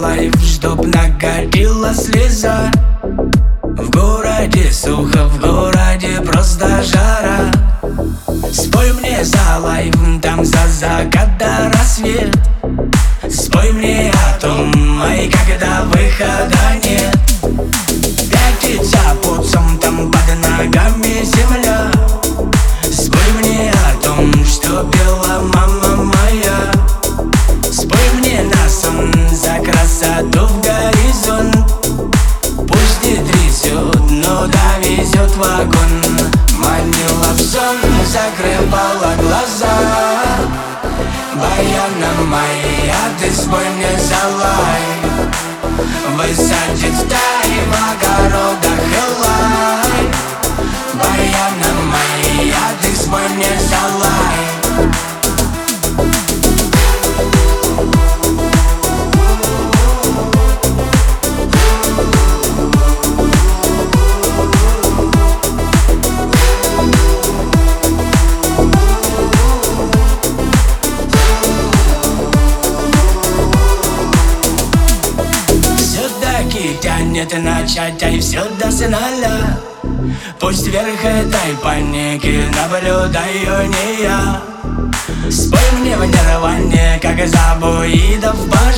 лайф, чтоб накатила слеза. В городе сухо, в городе просто жара. Спой мне за лайф, там за закат до рассвет. Спой мне о том, ай, когда выхода нет. Пятится путем, там под ногами земля. Спой мне о том, что пела мама моя. Спой мне на сон за красоту в горизонт. Пусть не трясет, но довезет вагон. Манила в сон, закрывала глаза. Баяна моя, ты спой мне за лайф. Высадит в тай в огородах элай. Баяна моя, ты спой мне за лайф. Тянет начать, ай, все до финала. Пусть вверх этой паники наблюдаю не я. Спой мне в нирване, как забоидов баш.